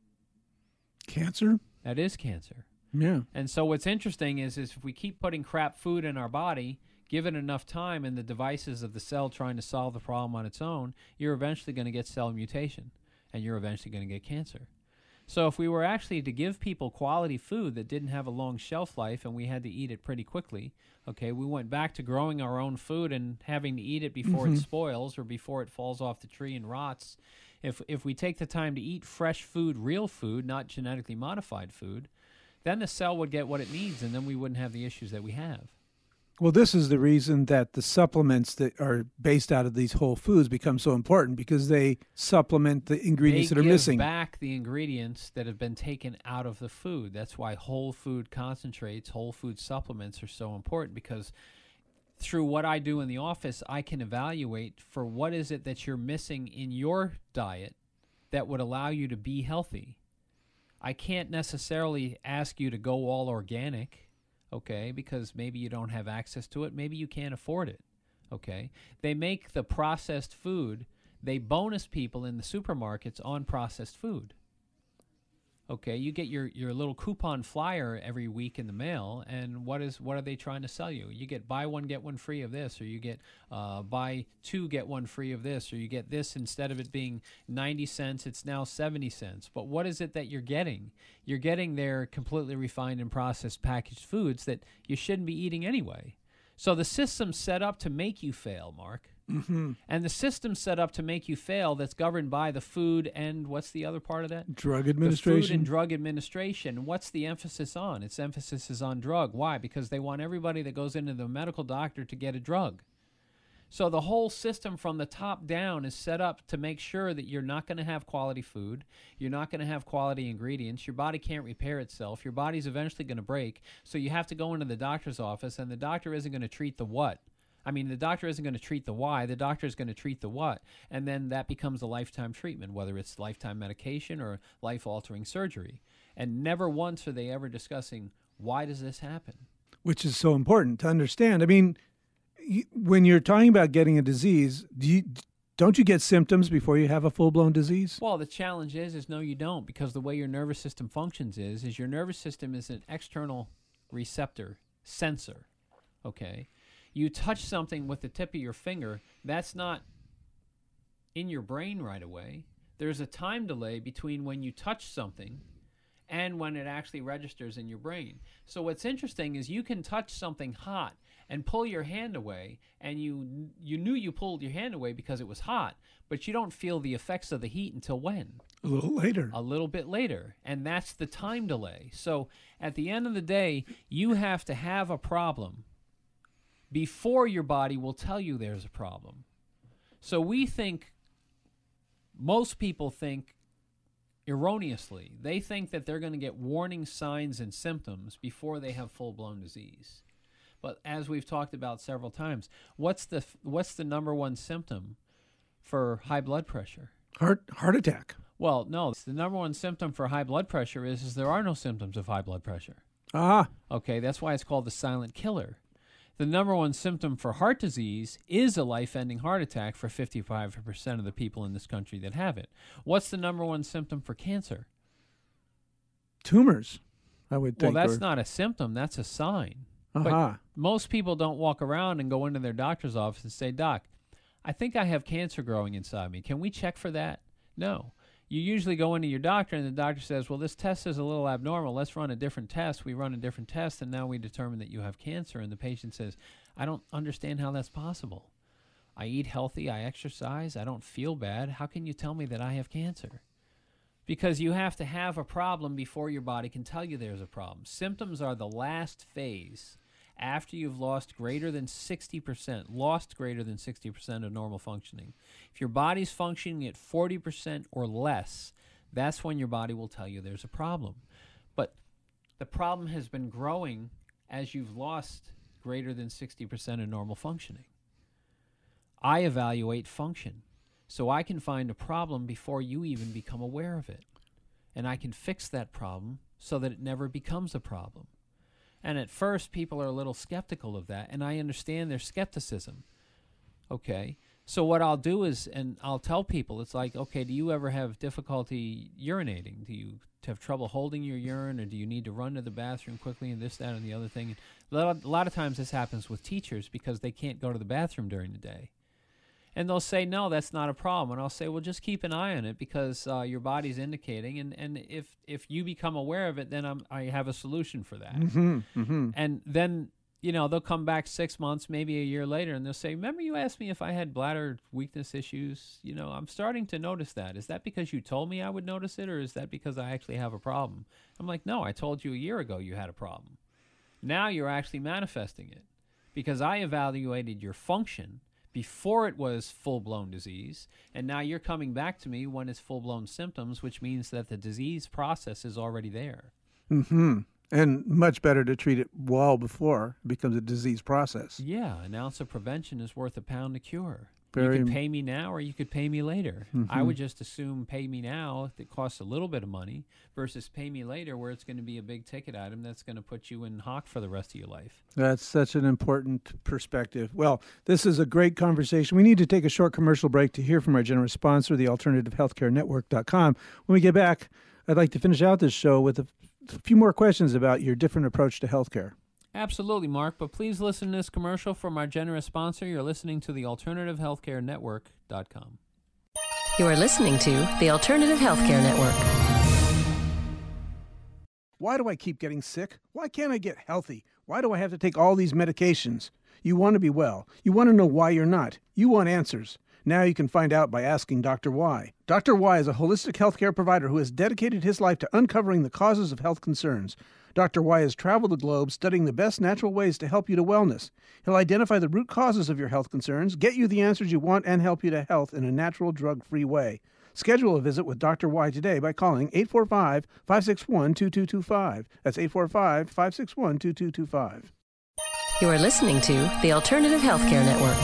Cancer? That is cancer. Yeah. And so what's interesting is, is if we keep putting crap food in our body, give it enough time and the devices of the cell trying to solve the problem on its own, you're eventually going to get cell mutation, and you're eventually going to get cancer. So if we were actually to give people quality food that didn't have a long shelf life and we had to eat it pretty quickly, okay, we went back to growing our own food and having to eat it before mm-hmm. it spoils or before it falls off the tree and rots. If if we take the time to eat fresh food, real food, not genetically modified food, then the cell would get what it needs, and then we wouldn't have the issues that we have. Well, this is the reason that the supplements that are based out of these whole foods become so important, because they supplement the ingredients they that are missing. They give back the ingredients that have been taken out of the food. That's why whole food concentrates, whole food supplements are so important, because through what I do in the office, I can evaluate for what is it that you're missing in your diet that would allow you to be healthy. I can't necessarily ask you to go all organic, okay, because maybe you don't have access to it. Maybe you can't afford it, okay? They make the processed food. They bonus people in the supermarkets on processed food, okay? You get your, your little coupon flyer every week in the mail, and what is what are they trying to sell you? You get buy one, get one free of this, or you get uh, buy two, get one free of this, or you get this instead of it being ninety cents, it's now seventy cents. But what is it that you're getting? You're getting their completely refined and processed packaged foods that you shouldn't be eating anyway. So the system's set up to make you fail, Mark. Mm-hmm. And the system's set up to make you fail that's governed by the food and what's the other part of that? Drug administration. The food and drug administration. What's the emphasis on? Its emphasis is on drug. Why? Because they want everybody that goes into the medical doctor to get a drug. So the whole system from the top down is set up to make sure that you're not going to have quality food. You're not going to have quality ingredients. Your body can't repair itself. Your body's eventually going to break. So you have to go into the doctor's office, and the doctor isn't going to treat the what. I mean, the doctor isn't going to treat the why. The doctor is going to treat the what. And then that becomes a lifetime treatment, whether it's lifetime medication or life-altering surgery. And never once are they ever discussing, why does this happen? Which is so important to understand. I mean, when you're talking about getting a disease, do you, don't you get symptoms before you have a full-blown disease? Well, the challenge is, is no, you don't, because the way your nervous system functions is, is your nervous system is an external receptor, sensor, okay? You touch something with the tip of your finger, that's not in your brain right away. There's a time delay between when you touch something and when it actually registers in your brain. So what's interesting is you can touch something hot and pull your hand away, and you you knew you pulled your hand away because it was hot, but you don't feel the effects of the heat until when? A little later. A little bit later, and that's the time delay. So at the end of the day, you have to have a problem before your body will tell you there's a problem. So we think, most people think erroneously, they think that they're going to get warning signs and symptoms before they have full-blown disease. But as we've talked about several times, what's the what's the number one symptom for high blood pressure? Heart heart attack. Well, no, the number one symptom for high blood pressure is, is there are no symptoms of high blood pressure. Ah. Okay, that's why it's called the silent killer. The number one symptom for heart disease is a life-ending heart attack for fifty-five percent of the people in this country that have it. What's the number one symptom for cancer? Tumors, I would think. Well, that's or... not a symptom. That's a sign. Uh-huh. But most people don't walk around and go into their doctor's office and say, Doc, I think I have cancer growing inside me. Can we check for that? No. You usually go into your doctor and the doctor says, well, this test is a little abnormal. Let's run a different test. We run a different test, and now we determine that you have cancer. And the patient says, I don't understand how that's possible. I eat healthy. I exercise. I don't feel bad. How can you tell me that I have cancer? Because you have to have a problem before your body can tell you there's a problem. Symptoms are the last phase after you've lost greater than sixty percent, lost greater than sixty percent of normal functioning. If your body's functioning at forty percent or less, that's when your body will tell you there's a problem. But the problem has been growing as you've lost greater than sixty percent of normal functioning. I evaluate function, so I can find a problem before you even become aware of it. And I can fix that problem so that it never becomes a problem. And at first, people are a little skeptical of that, and I understand their skepticism. Okay, so what I'll do is, and I'll tell people, it's like, okay, do you ever have difficulty urinating? Do you have trouble holding your urine, or do you need to run to the bathroom quickly, and this, that, and the other thing? A lot, a lot of times this happens with teachers because they can't go to the bathroom during the day. And they'll say, no, that's not a problem. And I'll say, well, just keep an eye on it because uh, your body's indicating. And, and if, if you become aware of it, then I'm, I have a solution for that. Mm-hmm, mm-hmm. And then, you know, they'll come back six months, maybe a year later, and they'll say, remember you asked me if I had bladder weakness issues? You know, I'm starting to notice that. Is that because you told me I would notice it, or is that because I actually have a problem? I'm like, no, I told you a year ago you had a problem. Now you're actually manifesting it because I evaluated your function before it was full-blown disease, and now you're coming back to me when it's full-blown symptoms, which means that the disease process is already there. Mm-hmm. And much better to treat it well before it becomes a disease process. Yeah, an ounce of prevention is worth a pound of cure. Very you could pay me now or you could pay me later. Mm-hmm. I would just assume pay me now that costs a little bit of money versus pay me later where it's going to be a big ticket item that's going to put you in hock for the rest of your life. That's such an important perspective. Well, this is a great conversation. We need to take a short commercial break to hear from our generous sponsor, the alternative healthcare network dot com. When we get back, I'd like to finish out this show with a few more questions about your different approach to healthcare. Absolutely, Mark, but please listen to this commercial from our generous sponsor. You're listening to the alternative healthcare network dot com. You are listening to the Alternative Healthcare Network. Why do I keep getting sick? Why can't I get healthy? Why do I have to take all these medications? You want to be well. You want to know why you're not. You want answers. Now you can find out by asking Doctor Y. Doctor Y is a holistic healthcare provider who has dedicated his life to uncovering the causes of health concerns. Doctor Y has traveled the globe studying the best natural ways to help you to wellness. He'll identify the root causes of your health concerns, get you the answers you want, and help you to health in a natural, drug-free way. Schedule a visit with Doctor Y today by calling eight four five, five six one, two two two five. That's eight four five, five six one, two two two five. You are listening to the Alternative Healthcare Network.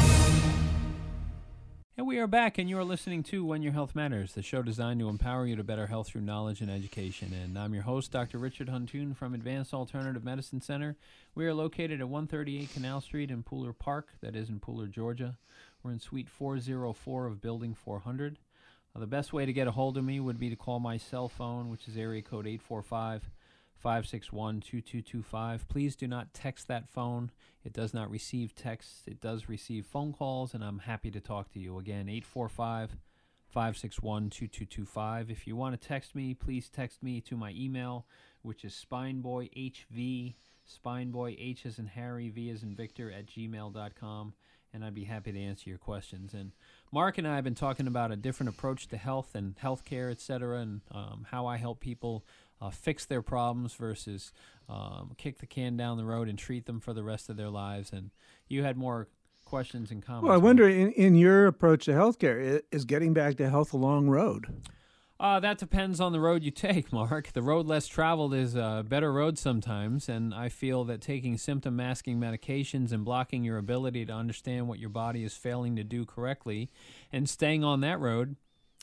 And we are back, and you are listening to When Your Health Matters, the show designed to empower you to better health through knowledge and education. And I'm your host, Doctor Richard Huntoon from Advanced Alternative Medicine Center. We are located at one thirty-eight Canal Street in Pooler Park, that is in Pooler, Georgia. We're in Suite four oh four of Building four hundred. Uh, the best way to get a hold of me would be to call my cell phone, which is area code eight four five, five six one, two two two five. Please do not text that phone. It does not receive texts. It does receive phone calls, and I'm happy to talk to you. Again, eight four five, five six one, two two two five. If you want to text me, please text me to my email, which is spineboyhv, spineboy, H as in Harry, V as in Victor, at gmail dot com, and I'd be happy to answer your questions. And Mark and I have been talking about a different approach to health and healthcare, et cetera, and um, how I help people Uh, fix their problems versus um, kick the can down the road and treat them for the rest of their lives. And you had more questions and comments. Well, I wonder, in, in your approach to healthcare, is getting back to health a long road? Uh, that depends on the road you take, Mark. The road less traveled is a better road sometimes, and I feel that taking symptom-masking medications and blocking your ability to understand what your body is failing to do correctly and staying on that road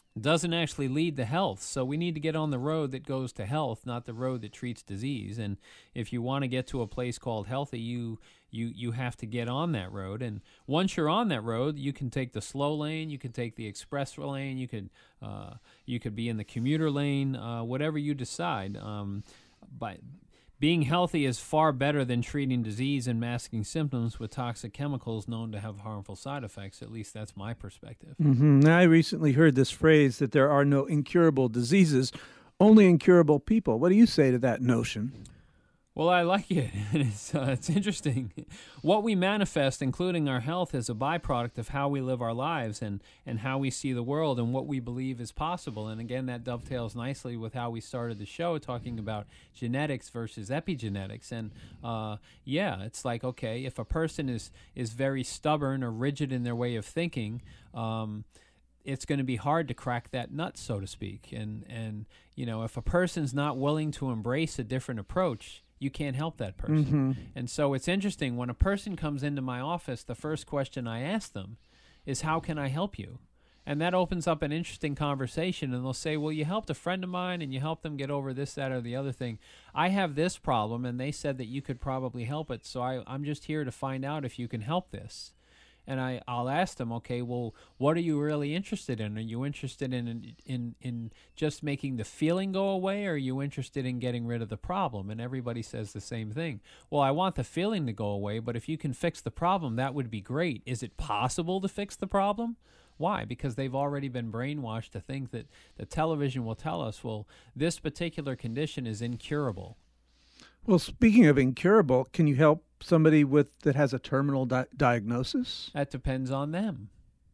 doesn't actually lead to health. So we need to get on the road that goes to health, not the road that treats disease. And if you want to get to a place called healthy, you you you have to get on that road. And once you're on that road, you can take the slow lane, you can take the express lane, you could uh, you could be in the commuter lane, uh, whatever you decide. Um, but being healthy is far better than treating disease and masking symptoms with toxic chemicals known to have harmful side effects. At least that's my perspective. Mm-hmm. I recently heard this phrase that there are no incurable diseases, only incurable people. What do you say to that notion? Well, I like it. It's, uh, it's interesting. What we manifest, including our health, is a byproduct of how we live our lives and, and how we see the world and what we believe is possible. And again, that dovetails nicely with how we started the show, talking about genetics versus epigenetics. And uh, yeah, it's like, okay, if a person is, is very stubborn or rigid in their way of thinking, um, it's going to be hard to crack that nut, so to speak. And, and, you know, if a person's not willing to embrace a different approach, you can't help that person. Mm-hmm. And so it's interesting, when a person comes into my office, the first question I ask them is, how can I help you? And that opens up an interesting conversation, and they'll say, well, you helped a friend of mine and you helped them get over this, that, or the other thing. I have this problem, and they said that you could probably help it, so I, I'm just here to find out if you can help this. And I, I'll ask them, okay, well, what are you really interested in? Are you interested in, in in just making the feeling go away, or are you interested in getting rid of the problem? And everybody says the same thing. Well, I want the feeling to go away, but if you can fix the problem, that would be great. Is it possible to fix the problem? Why? Because they've already been brainwashed to think that the television will tell us, well, this particular condition is incurable. Well, speaking of incurable, can you help somebody with that has a terminal di- diagnosis? That depends on them.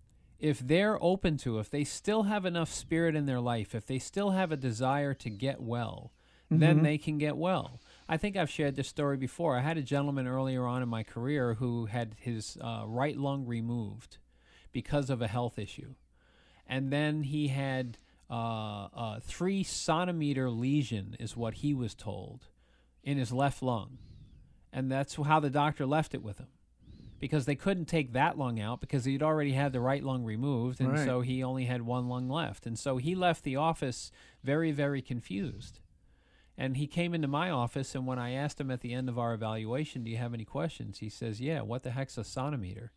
If they're open to, if they still have enough spirit in their life, if they still have a desire to get well, mm-hmm. then they can get well. I think I've shared this story before. I had a gentleman earlier on in my career who had his uh, right lung removed because of a health issue. And then he had uh, a three centimeter lesion, is what he was told, in his left lung. And that's how the doctor left it with him, because they couldn't take that lung out because he'd already had the right lung removed, and right. so he only had one lung left. And so he left the office very, very confused. And he came into my office, and when I asked him at the end of our evaluation, do you have any questions? He says, yeah, what the heck's a centimeter?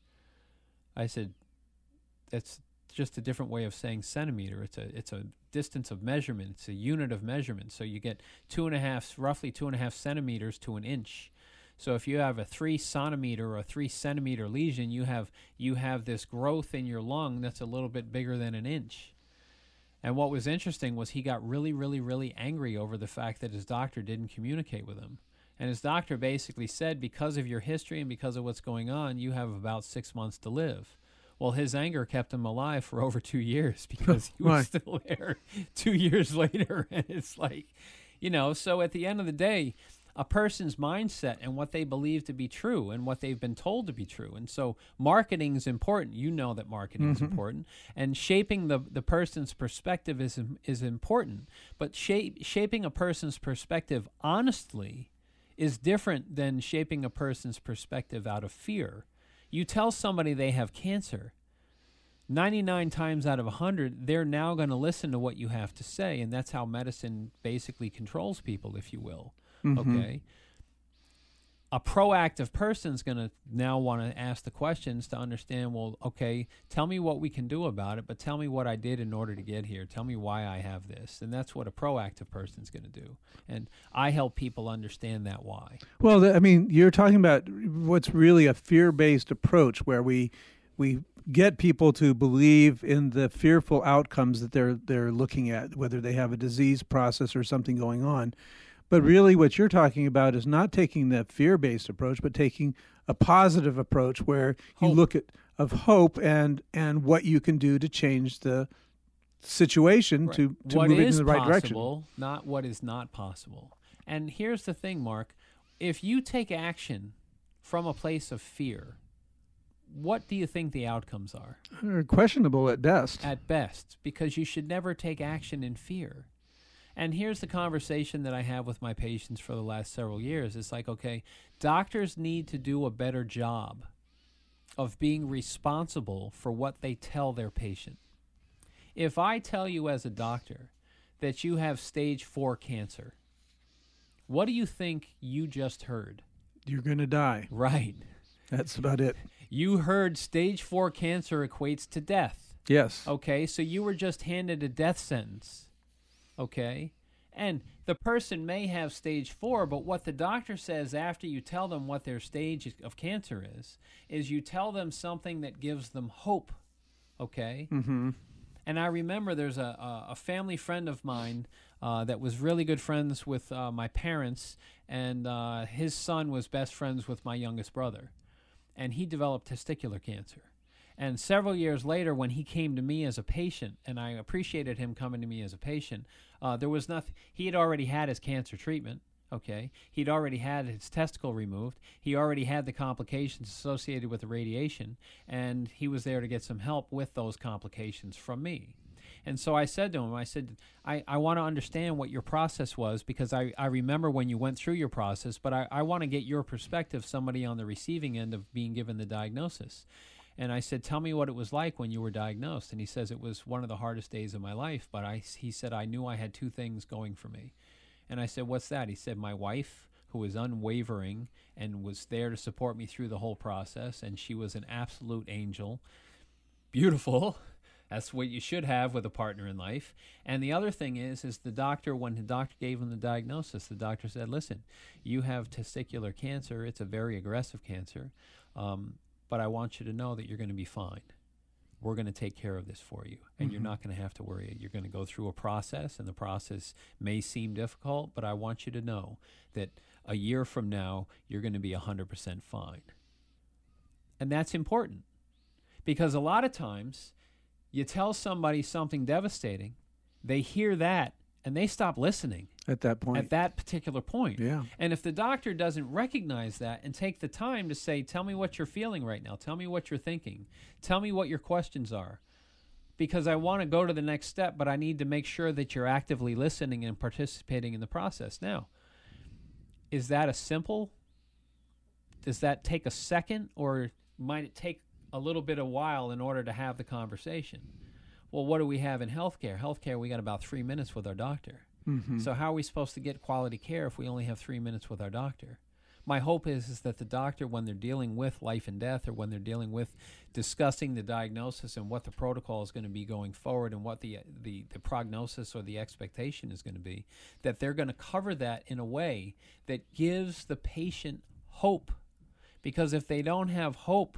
I said, that's just a different way of saying centimeter. It's a it's a distance of measurement. It's a unit of measurement. So you get two and a half, roughly two and a half centimeters to an inch. So if you have a three centimeter or a three centimeter lesion, you have you have this growth in your lung that's a little bit bigger than an inch. And what was interesting was he got really, really, really angry over the fact that his doctor didn't communicate with him. And his doctor basically said, because of your history and because of what's going on, you have about six months to live. Well, his anger kept him alive for over two years because he was still there two years later. And it's like, you know, so at the end of the day, a person's mindset and what they believe to be true and what they've been told to be true. And so marketing is important. You know that marketing mm-hmm. is important. And shaping the, the person's perspective is is important. But shape, shaping a person's perspective honestly is different than shaping a person's perspective out of fear. You tell somebody they have cancer, ninety-nine times out of one hundred, they're now going to listen to what you have to say, and that's how medicine basically controls people, if you will. Mm-hmm. Okay? A proactive person's going to now want to ask the questions to understand, well, okay, tell me what we can do about it, but tell me what I did in order to get here. Tell me why I have this. And that's what a proactive person's going to do. And I help people understand that why. Well, I mean, you're talking about what's really a fear-based approach where we we get people to believe in the fearful outcomes that they're they're looking at, whether they have a disease process or something going on. But really what you're talking about is not taking the fear-based approach, but taking a positive approach where hope. You look at of hope and and what you can do to change the situation right. to, to move it in the right direction. What is possible, not what is not possible. And here's the thing, Mark. If you take action from a place of fear, what do you think the outcomes are? They're questionable at best. At best, because you should never take action in fear. And here's the conversation that I have with my patients for the last several years. It's like, okay, doctors need to do a better job of being responsible for what they tell their patient. If I tell you as a doctor that you have stage four cancer, what do you think you just heard? You're going to die. Right. That's about it. You heard stage four cancer equates to death. Yes. Okay, so you were just handed a death sentence. Okay? And the person may have stage four, but what the doctor says after you tell them what their stage of cancer is, is you tell them something that gives them hope. Okay? Mm-hmm. And I remember there's a, a, a family friend of mine uh, that was really good friends with uh, my parents, and uh, his son was best friends with my youngest brother. And he developed testicular cancer. And several years later, when he came to me as a patient, and I appreciated him coming to me as a patient, uh, there was nothing. He had already had his cancer treatment. Okay, he'd already had his testicle removed. He already had the complications associated with the radiation, and he was there to get some help with those complications from me. And so I said to him, I said, I, I want to understand what your process was, because I, I remember when you went through your process, but I, I want to get your perspective, somebody on the receiving end of being given the diagnosis. And I said, tell me what it was like when you were diagnosed. And he says, it was one of the hardest days of my life, but I, he said, I knew I had two things going for me. And I said, what's that? He said, my wife, who was unwavering and was there to support me through the whole process, and she was an absolute angel. Beautiful. That's what you should have with a partner in life. And the other thing is, is the doctor, when the doctor gave him the diagnosis, the doctor said, listen, you have testicular cancer. It's a very aggressive cancer. Um, but I want you to know that you're going to be fine. We're going to take care of this for you, and mm-hmm. you're not going to have to worry. You're going to go through a process, and the process may seem difficult, but I want you to know that a year from now, you're going to be one hundred percent fine. And that's important, because a lot of times you tell somebody something devastating, they hear that, and they stop listening. At that point. At that particular point. Yeah. And if the doctor doesn't recognize that and take the time to say, tell me what you're feeling right now. Tell me what you're thinking. Tell me what your questions are. Because I want to go to the next step, but I need to make sure that you're actively listening and participating in the process. Now, is that a simple? Does that take a second, or might it take a little bit of while in order to have the conversation? Well, what do we have in healthcare? Healthcare, we got about three minutes with our doctor. Mm-hmm. So how are we supposed to get quality care if we only have three minutes with our doctor? My hope is, is that the doctor, when they're dealing with life and death, or when they're dealing with discussing the diagnosis and what the protocol is going to be going forward, and what the, the, the prognosis or the expectation is going to be, that they're going to cover that in a way that gives the patient hope. Because if they don't have hope,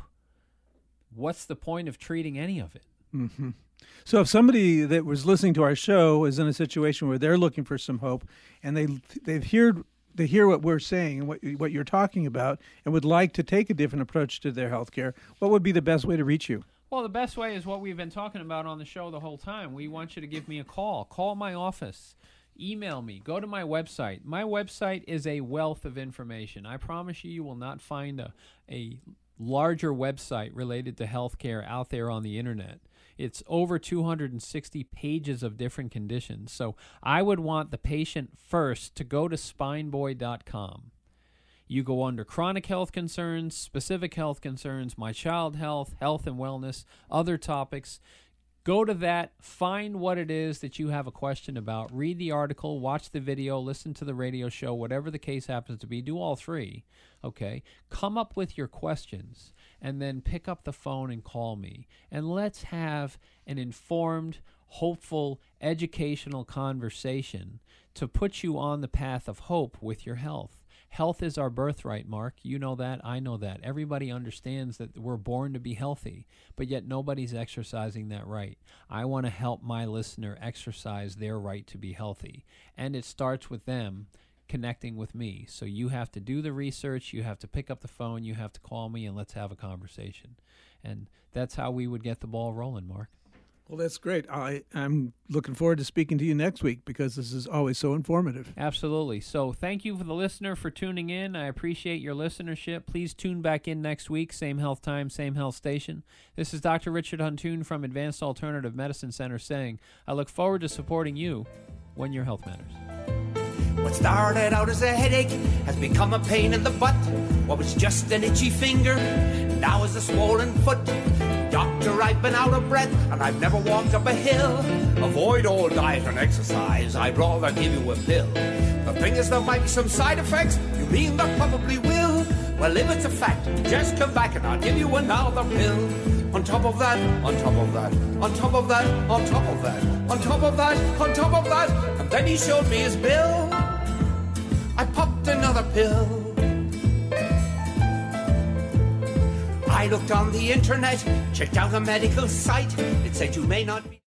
what's the point of treating any of it? Mm-hmm. So if somebody that was listening to our show is in a situation where they're looking for some hope, and they they've heard they hear what we're saying and what what you're talking about, and would like to take a different approach to their health care, what would be the best way to reach you? Well, the best way is what we've been talking about on the show the whole time. We want you to give me a call. Call my office. Email me. Go to my website. My website is a wealth of information. I promise you, you will not find a, a larger website related to healthcare out there on the internet. It's over two hundred sixty pages of different conditions. So I would want the patient first to go to spine boy dot com. You go under chronic health concerns, specific health concerns, my child health, health and wellness, other topics. Go to that, find what it is that you have a question about, read the article, watch the video, listen to the radio show, whatever the case happens to be. Do all three, okay? Come up with your questions, and then pick up the phone and call me. And let's have an informed, hopeful, educational conversation to put you on the path of hope with your health. Health is our birthright, Mark. You know that. I know that. Everybody understands that we're born to be healthy, but yet nobody's exercising that right. I want to help my listener exercise their right to be healthy, and it starts with them connecting with me. So you have to do the research, you have to pick up the phone, you have to call me, and let's have a conversation. And that's how we would get the ball rolling, Mark. Well, that's great. I, I'm looking forward to speaking to you next week, because this is always so informative. Absolutely. So thank you for the listener for tuning in. I appreciate your listenership. Please tune back in next week. Same health time, same health station. This is Doctor Richard Huntoon from Advanced Alternative Medicine Center saying, I look forward to supporting you when your health matters. What started out as a headache has become a pain in the butt. What was just an itchy finger now is a swollen foot. Doctor, I've been out of breath, and I've never walked up a hill. Avoid all diet and exercise, I'd rather give you a pill. The thing is, there might be some side effects. You mean there probably will? Well, if it's a fact, just come back and I'll give you another pill. On top of that, on top of that, on top of that, on top of that, on top of that, on top of that. And then he showed me his bill. I popped another pill. I looked on the internet, checked out a medical site. It said you may not be